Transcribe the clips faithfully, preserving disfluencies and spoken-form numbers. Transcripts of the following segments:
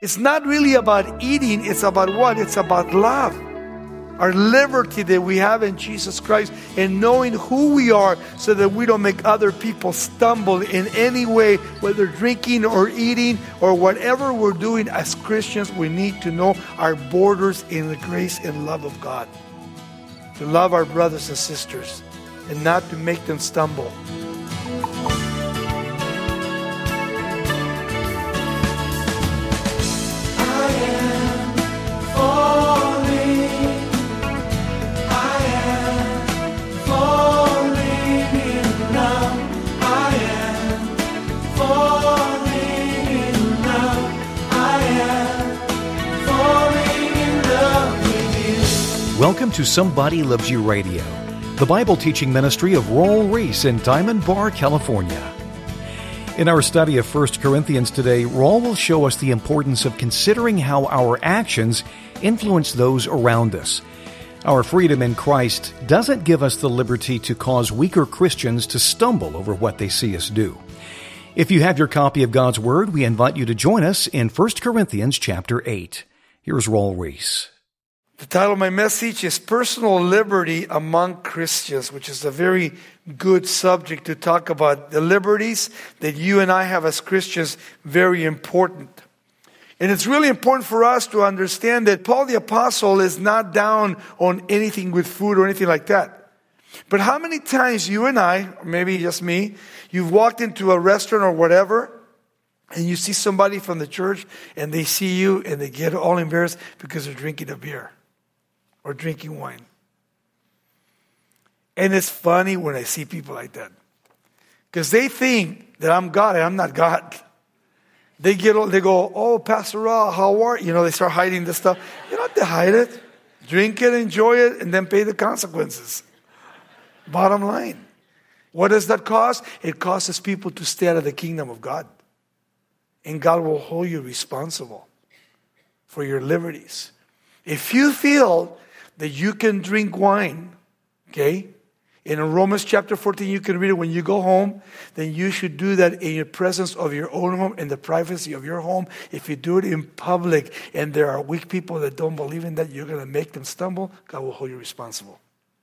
It's not really about eating. It's about what? It's about love. Our liberty that we have in Jesus Christ and knowing who we are so that we don't make other people stumble in any way, whether drinking or eating or whatever we're doing as Christians. We need to know our borders in the grace and love of God. To love our brothers and sisters and not to make them stumble. Welcome to Somebody Loves You Radio, the Bible teaching ministry of Raul Ries in Diamond Bar, California. In our study of First Corinthians today, Raul will show us the importance of considering how our actions influence those around us. Our freedom in Christ doesn't give us the liberty to cause weaker Christians to stumble over what they see us do. If you have your copy of God's Word, we invite you to join us in First Corinthians chapter eight. Here's Raul Ries. The title of my message is Personal Liberty Among Christians, which is a very good subject to talk about. The liberties that you and I have as Christians, very important. And it's really important for us to understand that Paul the Apostle is not down on anything with food or anything like that. But how many times you and I, or maybe just me, you've walked into a restaurant or whatever, and you see somebody from the church, and they see you, and they get all embarrassed because they're drinking a beer. Or drinking wine. And it's funny when I see people like that. Because they think that I'm God and I'm not God. They get, they go, oh, Pastor Raul, how are you? You know, they start hiding this stuff. You don't have to hide it. Drink it, enjoy it, and then pay the consequences. Bottom line. What does that cost? It causes people to stay out of the kingdom of God. And God will hold you responsible for your liberties. If you feel that you can drink wine, okay? In Romans chapter fourteen, you can read it when you go home. Then you should do that in the presence of your own home, in the privacy of your home. If you do it in public and there are weak people that don't believe in that, you're going to make them stumble, God will hold you responsible.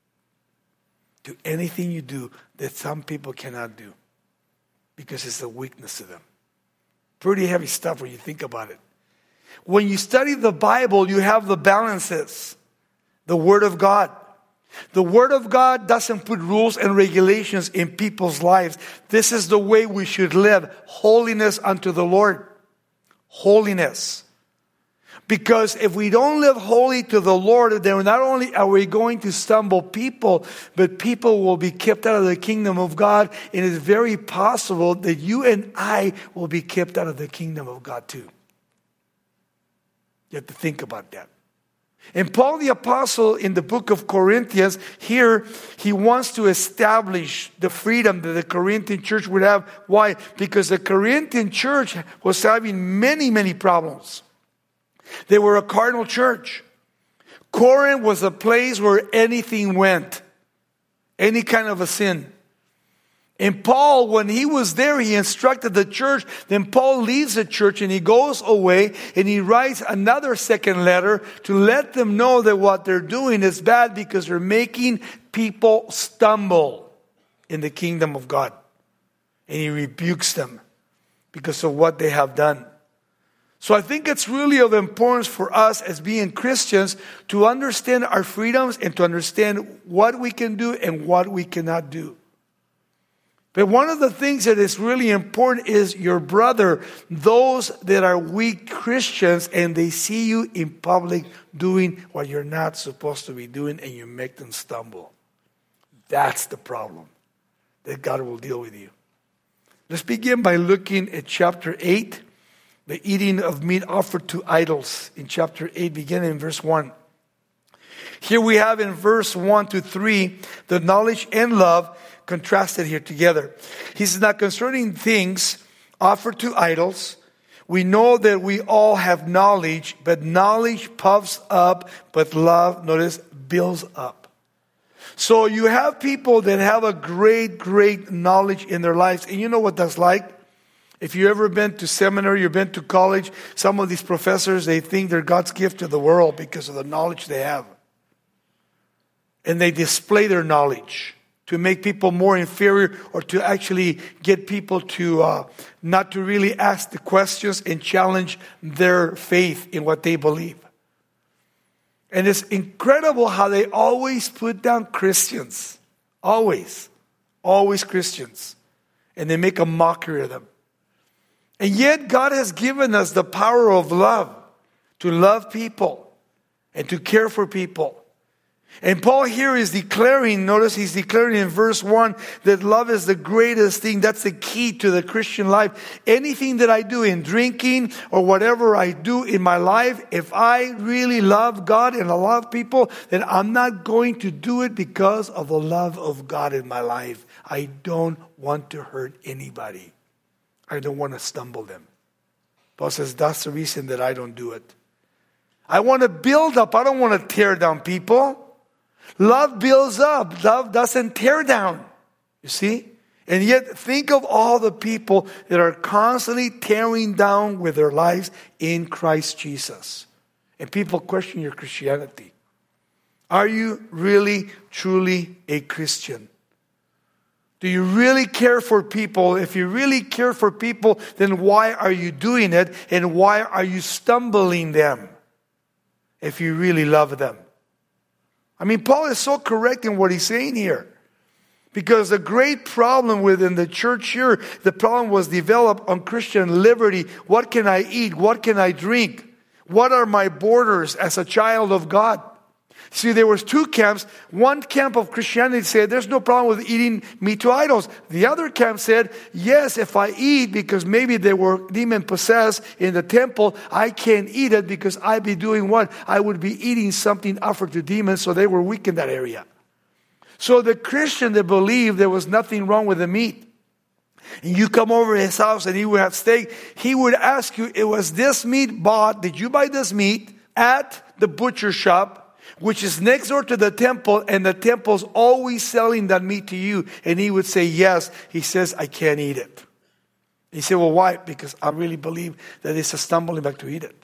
Do anything you do that some people cannot do because it's a weakness to them. Pretty heavy stuff when you think about it. When you study the Bible, you have the balances. The Word of God. The Word of God doesn't put rules and regulations in people's lives. This is the way we should live. Holiness unto the Lord. Holiness. Because if we don't live holy to the Lord, then not only are we going to stumble people, but people will be kept out of the kingdom of God. And it's very possible that you and I will be kept out of the kingdom of God too. You have to think about that. And Paul the Apostle in the book of Corinthians, here he wants to establish the freedom that the Corinthian church would have. Why? Because the Corinthian church was having many, many problems. They were a carnal church. Corinth was a place where anything went. Any kind of a sin. And Paul, when he was there, he instructed the church. Then Paul leaves the church and he goes away and he writes another second letter to let them know that what they're doing is bad because they're making people stumble in the kingdom of God. And he rebukes them because of what they have done. So I think it's really of importance for us as being Christians to understand our freedoms and to understand what we can do and what we cannot do. But one of the things that is really important is your brother, those that are weak Christians and they see you in public doing what you're not supposed to be doing and you make them stumble. That's the problem that God will deal with you. Let's begin by looking at chapter eight, the eating of meat offered to idols in chapter eight, beginning in verse one. Here we have in verse one to three, the knowledge and love contrasted here together. He says, now concerning things offered to idols, we know that we all have knowledge, but knowledge puffs up, but love, notice, builds up. So you have people that have a great, great knowledge in their lives. And you know what that's like? If you've ever been to seminary, you've been to college, some of these professors, they think they're God's gift to the world because of the knowledge they have. And they display their knowledge to make people more inferior, or to actually get people to uh, not to really ask the questions and challenge their faith in what they believe. And it's incredible how they always put down Christians. Always. Always Christians. And they make a mockery of them. And yet God has given us the power of love, to love people and to care for people. And Paul here is declaring, notice he's declaring in verse one, that love is the greatest thing. That's the key to the Christian life. Anything that I do in drinking or whatever I do in my life, if I really love God and I love people, then I'm not going to do it because of the love of God in my life. I don't want to hurt anybody. I don't want to stumble them. Paul says that's the reason that I don't do it. I want to build up. I don't want to tear down people. Love builds up. Love doesn't tear down. You see? And yet think of all the people that are constantly tearing down with their lives in Christ Jesus. And people question your Christianity. Are you really, truly a Christian? Do you really care for people? If you really care for people, then why are you doing it? And why are you stumbling them? If you really love them. I mean, Paul is so correct in what he's saying here. Because the great problem within the church here, the problem was developed on Christian liberty. What can I eat? What can I drink? What are my borders as a child of God? See, there was two camps. One camp of Christianity said, there's no problem with eating meat to idols. The other camp said, yes, if I eat, because maybe they were demon-possessed in the temple, I can't eat it because I'd be doing what? I would be eating something offered to demons, so they were weak in that area. So the Christian that believed there was nothing wrong with the meat, and you come over to his house and he would have steak, he would ask you, it was this meat bought, did you buy this meat at the butcher shop, which is next door to the temple, and the temple's always selling that meat to you? And he would say, yes. He says, I can't eat it. He said, well, why? Because I really believe that it's a stumbling block to eat it.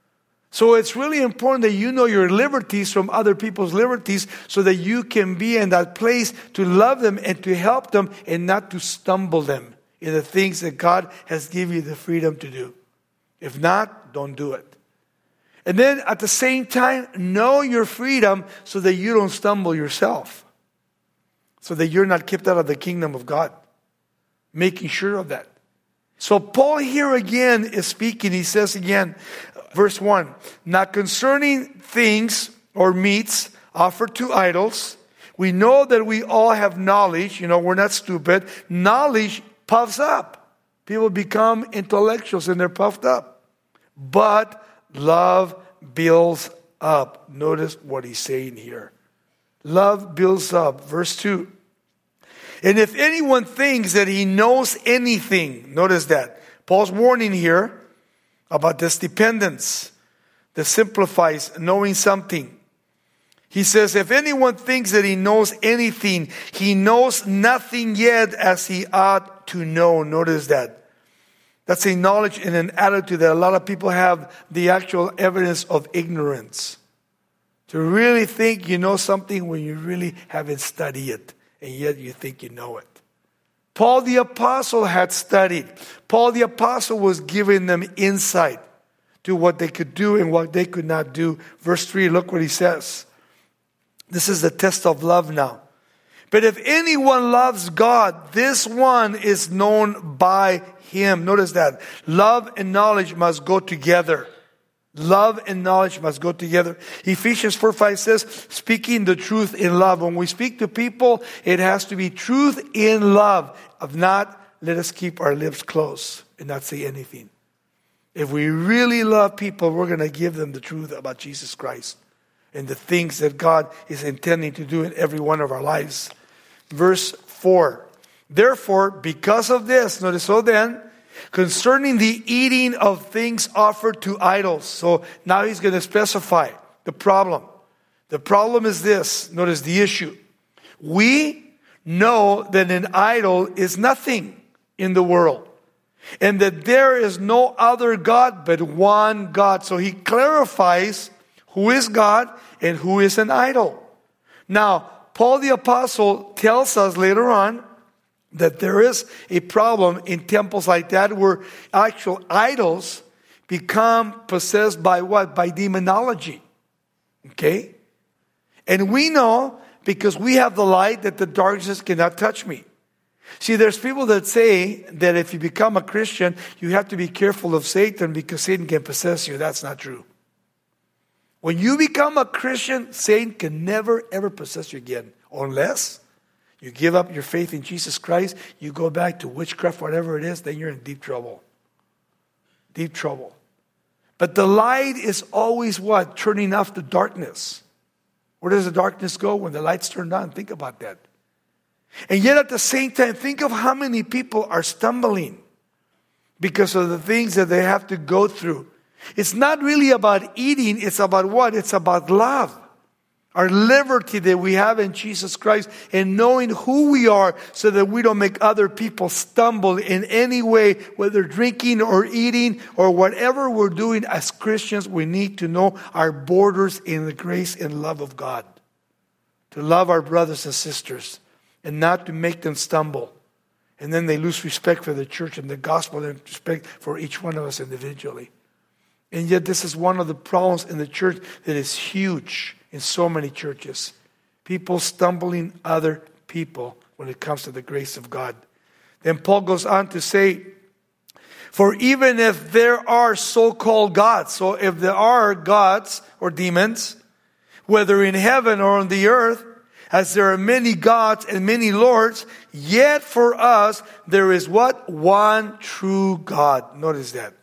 So it's really important that you know your liberties from other people's liberties, so that you can be in that place to love them and to help them and not to stumble them in the things that God has given you the freedom to do. If not, don't do it. And then at the same time, know your freedom so that you don't stumble yourself. So that you're not kept out of the kingdom of God. Making sure of that. So Paul here again is speaking. He says again, verse one, now concerning things or meats offered to idols, we know that we all have knowledge. You know, we're not stupid. Knowledge puffs up. People become intellectuals and they're puffed up. But love builds up. Notice what he's saying here. Love builds up. Verse two. And if anyone thinks that he knows anything, notice that. Paul's warning here about this dependence that simplifies knowing something. He says, if anyone thinks that he knows anything, he knows nothing yet as he ought to know. Notice that. That's a knowledge and an attitude that a lot of people have, the actual evidence of ignorance. To really think you know something when you really haven't studied it, and yet you think you know it. Paul the Apostle had studied. Paul the Apostle was giving them insight to what they could do and what they could not do. Verse three, look what he says. This is the test of love now. But if anyone loves God, this one is known by him. Notice that. Love and knowledge must go together. Love and knowledge must go together. Ephesians four five says, speaking the truth in love. When we speak to people, it has to be truth in love. If not, let us keep our lips closed and not say anything. If we really love people, we're going to give them the truth about Jesus Christ and the things that God is intending to do in every one of our lives. Verse four. Therefore, because of this, notice, so then, concerning the eating of things offered to idols. So now he's going to specify the problem. The problem is this. Notice the issue. We know that an idol is nothing in the world. and that there is no other God but one God. So he clarifies who is God and who is an idol. Now, Paul the Apostle tells us later on that there is a problem in temples like that where actual idols become possessed by what? By demonology. Okay? And we know, because we have the light, that the darkness cannot touch me. See, there's people that say that if you become a Christian, you have to be careful of Satan because Satan can possess you. That's not true. When you become a Christian, Satan can never, ever possess you again. Unless you give up your faith in Jesus Christ, you go back to witchcraft, whatever it is, then you're in deep trouble. Deep trouble. But the light is always what? Turning off the darkness. Where does the darkness go? When the light's turned on. Think about that. And yet at the same time, think of how many people are stumbling because of the things that they have to go through. It's not really about eating. It's about what? It's about love. Our liberty that we have in Jesus Christ and knowing who we are so that we don't make other people stumble in any way, whether drinking or eating or whatever we're doing as Christians. We need to know our borders in the grace and love of God. To love our brothers and sisters and not to make them stumble. And then they lose respect for the church and the gospel and respect for each one of us individually. And yet this is one of the problems in the church that is huge in so many churches. People stumbling other people when it comes to the grace of God. Then Paul goes on to say, for even if there are so-called gods, so if there are gods or demons, whether in heaven or on the earth, as there are many gods and many lords, yet for us there is what? One true God. Notice that.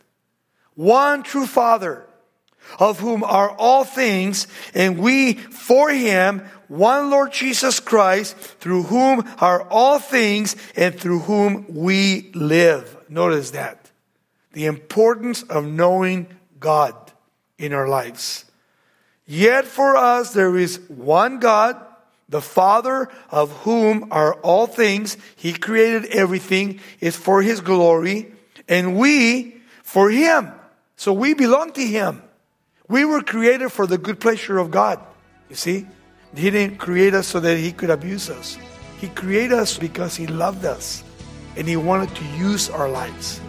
One true Father, of whom are all things, and we for him, one Lord Jesus Christ, through whom are all things, and through whom we live. Notice that. The importance of knowing God in our lives. Yet for us there is one God, the Father, of whom are all things. He created everything. It's for his glory. And we for him. So we belong to him. We were created for the good pleasure of God. You see? He didn't create us so that he could abuse us. He created us because he loved us. And he wanted to use our lives.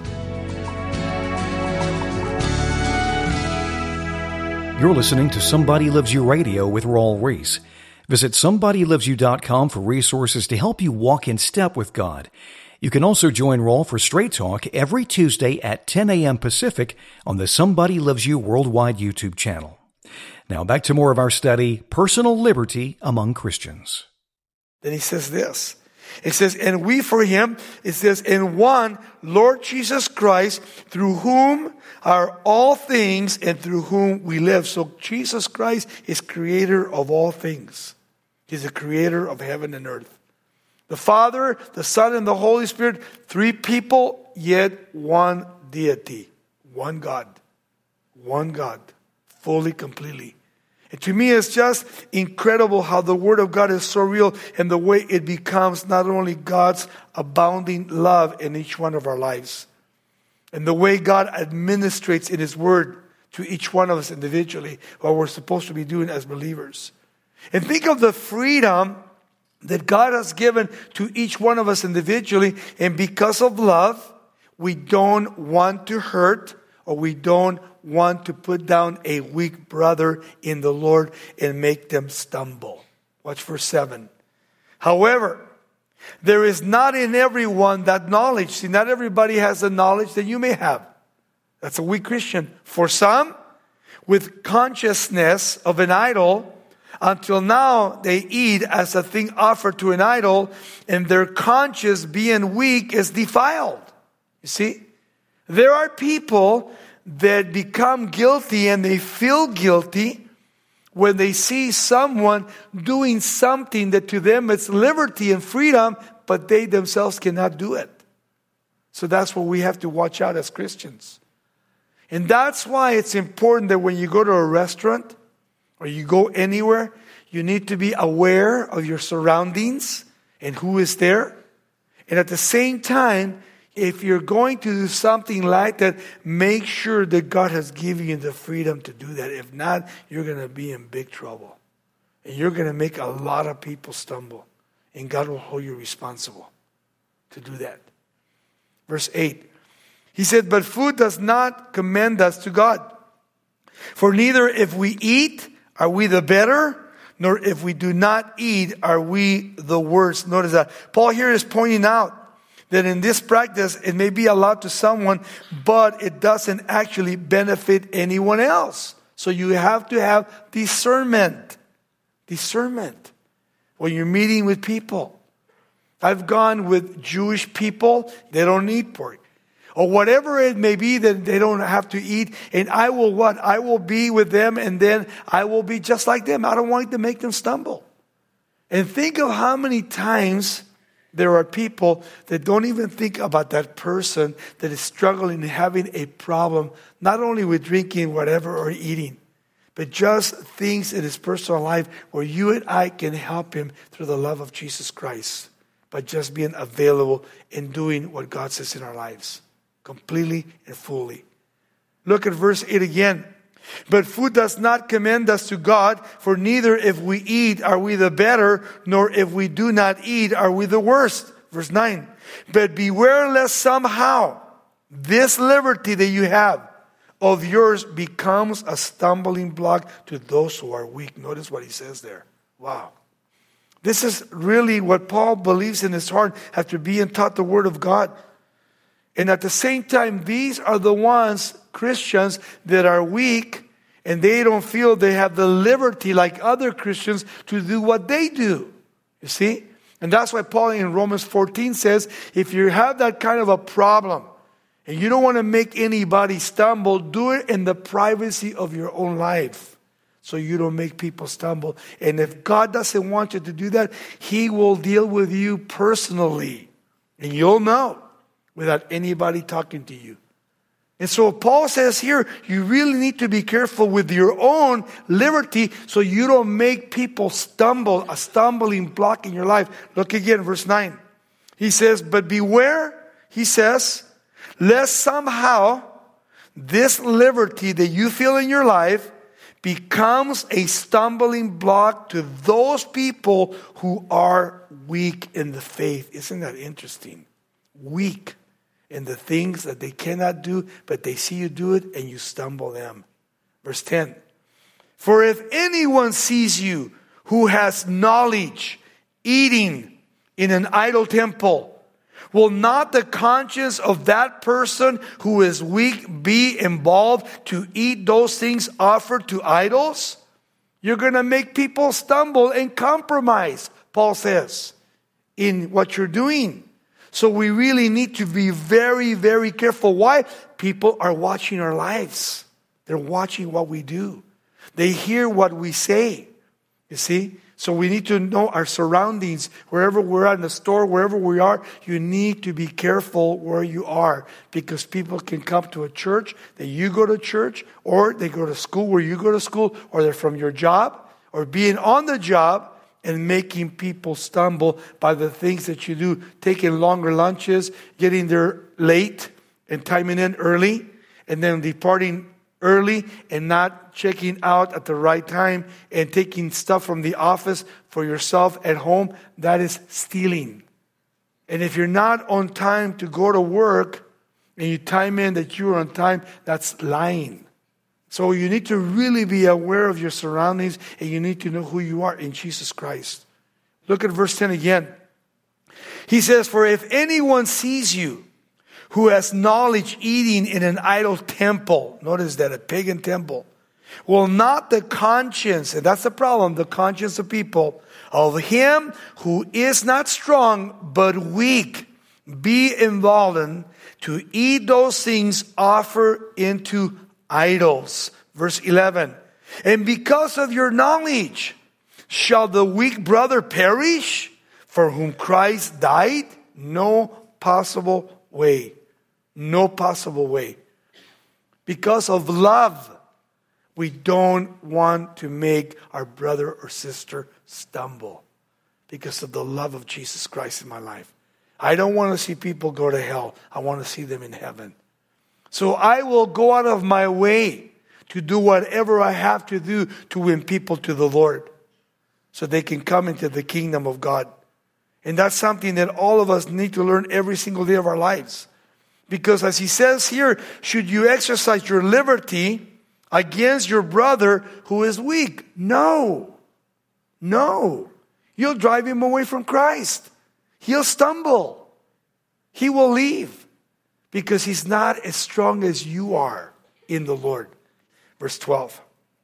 You're listening to Somebody Loves You Radio with Raul Ries. Visit somebody loves you dot com for resources to help you walk in step with God. You can also join Raul for Straight Talk every Tuesday at ten a.m. Pacific on the Somebody Loves You Worldwide YouTube channel. Now back to more of our study, Personal Liberty Among Christians. Then he says this. It says, and we for him, it says, in one Lord Jesus Christ, through whom are all things and through whom we live. So Jesus Christ is creator of all things. He's the creator of heaven and earth. The Father, the Son, and the Holy Spirit, three people, yet one deity. One God. One God. Fully, completely. And to me, it's just incredible how the Word of God is so real and the way it becomes not only God's abounding love in each one of our lives, and the way God administrates in His Word to each one of us individually, what we're supposed to be doing as believers. And think of the freedom that God has given to each one of us individually, and because of love, we don't want to hurt or we don't want to put down a weak brother in the Lord and make them stumble. Watch verse seven. However, there is not in everyone that knowledge. See, not everybody has the knowledge that you may have. That's a weak Christian. For some, with consciousness of an idol, until now they eat as a thing offered to an idol, and their conscience being weak is defiled. You see? There are people that become guilty and they feel guilty when they see someone doing something that to them it's liberty and freedom, but they themselves cannot do it. So that's what we have to watch out as Christians. And that's why it's important that when you go to a restaurant or you go anywhere, you need to be aware of your surroundings and who is there. And at the same time, If you're going to do something like that, make sure that God has given you the freedom to do that. If not, you're going to be in big trouble. And you're going to make a lot of people stumble. And God will hold you responsible to do that. Verse eight. He said, but food does not commend us to God. For neither if we eat are we the better, nor if we do not eat are we the worse. Notice that. Paul here is pointing out that in this practice, it may be allowed to someone, but it doesn't actually benefit anyone else. So you have to have discernment. Discernment. When you're meeting with people. I've gone with Jewish people, they don't eat pork. Or whatever it may be that they don't have to eat. And I will what? I will be with them and then I will be just like them. I don't want to make them stumble. And think of how many times there are people that don't even think about that person that is struggling and having a problem, not only with drinking, whatever, or eating, but just things in his personal life where you and I can help him through the love of Jesus Christ by just being available and doing what God says in our lives, completely and fully. Look at verse eight again. But food does not commend us to God, for neither if we eat are we the better, nor if we do not eat are we the worst. Verse nine. But beware lest somehow this liberty that you have of yours becomes a stumbling block to those who are weak. Notice what he says there. Wow. This is really what Paul believes in his heart after being taught the Word of God. And at the same time, these are the ones, Christians, that are weak and they don't feel they have the liberty like other Christians to do what they do. You see? And that's why Paul in Romans fourteen says, if you have that kind of a problem and you don't want to make anybody stumble, do it in the privacy of your own life so you don't make people stumble. And if God doesn't want you to do that, He will deal with you personally. And you'll know without anybody talking to you. And so Paul says here, you really need to be careful with your own liberty so you don't make people stumble, a stumbling block in your life. Look again, verse nine. He says, but beware, he says, lest somehow this liberty that you feel in your life becomes a stumbling block to those people who are weak in the faith. Isn't that interesting? Weak in the things that they cannot do, but they see you do it and you stumble them. Verse ten. For if anyone sees you who has knowledge eating in an idol temple, will not the conscience of that person who is weak be involved to eat those things offered to idols? You're going to make people stumble and compromise, Paul says, in what you're doing. So we really need to be very, very careful. Why? People are watching our lives. They're watching what we do. They hear what we say. You see? So we need to know our surroundings. Wherever we're at in the store, wherever we are, you need to be careful where you are. Because people can come to a church that you go to church, or they go to school where you go to school, or they're from your job, or being on the job, and making people stumble by the things that you do. Taking longer lunches, getting there late, and timing in early, and then departing early and not checking out at the right time, and taking stuff from the office for yourself at home. That is stealing. And if you're not on time to go to work, and you time in that you're on time, that's lying. So you need to really be aware of your surroundings, and you need to know who you are in Jesus Christ. Look at verse ten again. He says, for if anyone sees you who has knowledge eating in an idol temple, notice that, a pagan temple, will not the conscience, and that's the problem, the conscience of people, of him who is not strong but weak, be involved in to eat those things offered into idols. Verse eleven. And because of your knowledge, shall the weak brother perish for whom Christ died? No possible way. No possible way. Because of love, we don't want to make our brother or sister stumble. Because of the love of Jesus Christ in my life. I don't want to see people go to hell. I want to see them in heaven. So I will go out of my way to do whatever I have to do to win people to the Lord, so they can come into the kingdom of God. And that's something that all of us need to learn every single day of our lives. Because as he says here, should you exercise your liberty against your brother who is weak? No. No. You'll drive him away from Christ. He'll stumble. He will leave. Because he's not as strong as you are in the Lord. Verse twelve.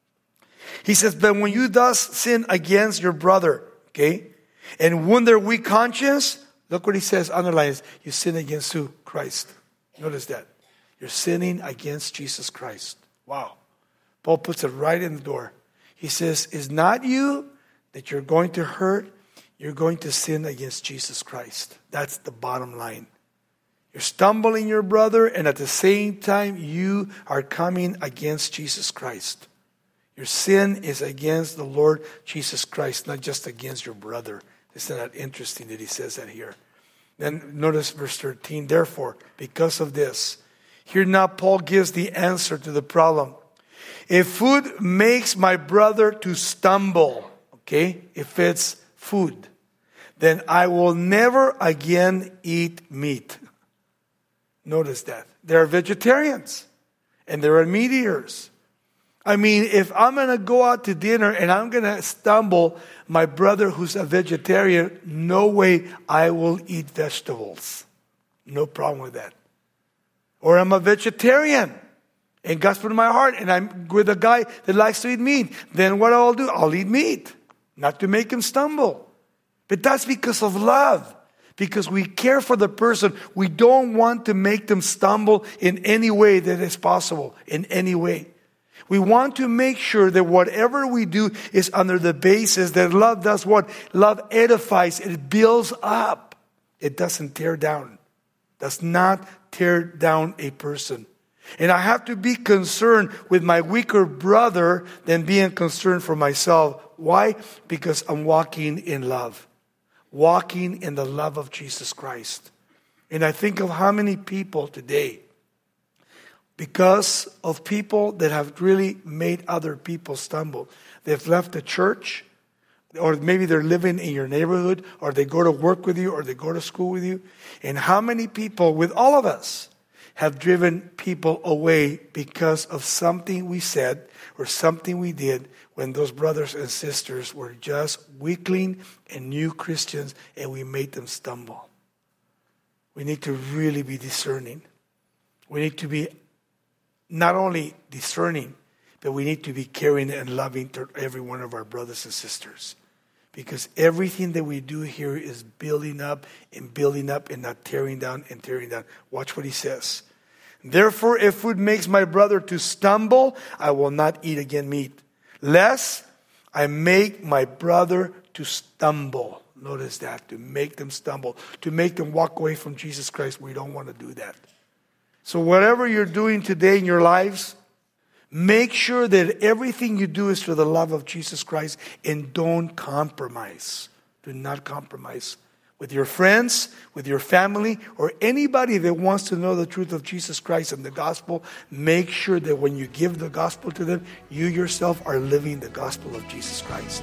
He says, but when you thus sin against your brother, okay, and wound their weak conscience, look what he says, underline this, you sin against who? Christ. Notice that. You're sinning against Jesus Christ. Wow. Paul puts it right in the door. He says, it's not you that you're going to hurt. You're going to sin against Jesus Christ. That's the bottom line. You're stumbling your brother, and at the same time, you are coming against Jesus Christ. Your sin is against the Lord Jesus Christ, not just against your brother. Isn't that interesting that he says that here? Then notice verse thirteen. Therefore, because of this, here now Paul gives the answer to the problem. If food makes my brother to stumble, okay, if it's food, then I will never again eat meat. Notice that. They're vegetarians and they're meat eaters. I mean, if I'm going to go out to dinner and I'm going to stumble my brother who's a vegetarian, no way I will eat vegetables. No problem with that. Or I'm a vegetarian and God's put in my heart and I'm with a guy that likes to eat meat. Then what I'll do, I'll eat meat. Not to make him stumble. But that's because of love. Because we care for the person. We don't want to make them stumble in any way that is possible. In any way. We want to make sure that whatever we do is under the basis that love does what? Love edifies. It builds up. It doesn't tear down. Does not tear down a person. And I have to be concerned with my weaker brother than being concerned for myself. Why? Because I'm walking in love. Walking in the love of Jesus Christ. And I think of how many people today, because of people that have really made other people stumble. They've left the church, or maybe they're living in your neighborhood, or they go to work with you, or they go to school with you. And how many people, with all of us, have driven people away because of something we said or something we did when those brothers and sisters were just weakling and new Christians, and we made them stumble. We need to really be discerning. We need to be not only discerning, but we need to be caring and loving to every one of our brothers and sisters. Because everything that we do here is building up and building up and not tearing down and tearing down. Watch what he says. Therefore, if food makes my brother to stumble, I will not eat again meat, lest I make my brother to stumble. Notice that, to make them stumble, to make them walk away from Jesus Christ. We don't want to do that. So whatever you're doing today in your lives, make sure that everything you do is for the love of Jesus Christ, and don't compromise. Do not compromise with your friends, with your family, or anybody that wants to know the truth of Jesus Christ and the gospel. Make sure that when you give the gospel to them, you yourself are living the gospel of Jesus Christ.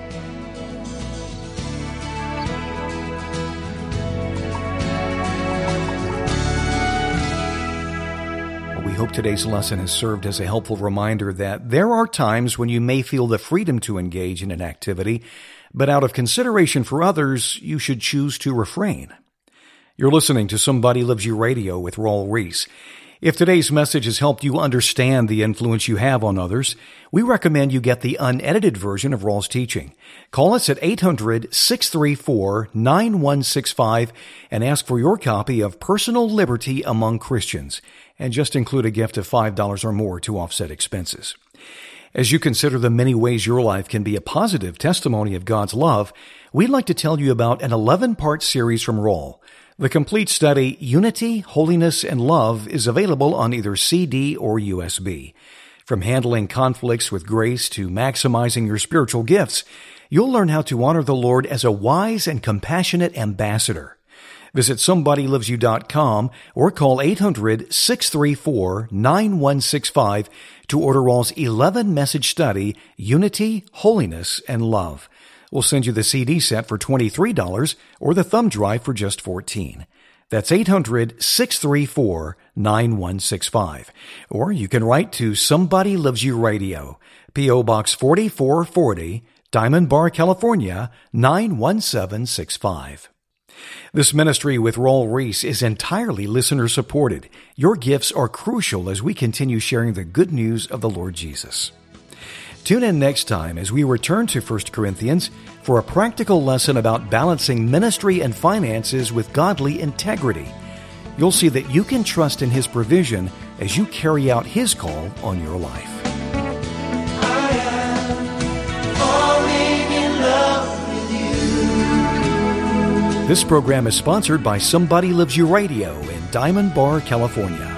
We hope today's lesson has served as a helpful reminder that there are times when you may feel the freedom to engage in an activity, but out of consideration for others, you should choose to refrain. You're listening to Somebody Loves You Radio with Raul Ries. If today's message has helped you understand the influence you have on others, we recommend you get the unedited version of Raul's teaching. Call us at eight hundred, six three four, nine one six five and ask for your copy of Personal Liberty Among Christians, and just include a gift of five dollars or more to offset expenses. As you consider the many ways your life can be a positive testimony of God's love, we'd like to tell you about an eleven-part series from Raul. The complete study, Unity, Holiness, and Love, is available on either C D or U S B. From handling conflicts with grace to maximizing your spiritual gifts, you'll learn how to honor the Lord as a wise and compassionate ambassador. Visit somebody lives you dot com or call eight hundred, six three four, nine one six five to order Raul's eleven-message study, Unity, Holiness, and Love. We'll send you the C D set for twenty-three dollars or the thumb drive for just fourteen dollars. That's eight hundred, six three four, nine one six five. Or you can write to Somebody Loves You Radio, P O. Box forty-four forty, Diamond Bar, California, nine one seven six five. This ministry with Raul Ries is entirely listener-supported. Your gifts are crucial as we continue sharing the good news of the Lord Jesus. Tune in next time as we return to First Corinthians for a practical lesson about balancing ministry and finances with godly integrity. You'll see that you can trust in His provision as you carry out His call on your life. I am falling in love with you. This program is sponsored by Somebody Lives You Radio in Diamond Bar, California.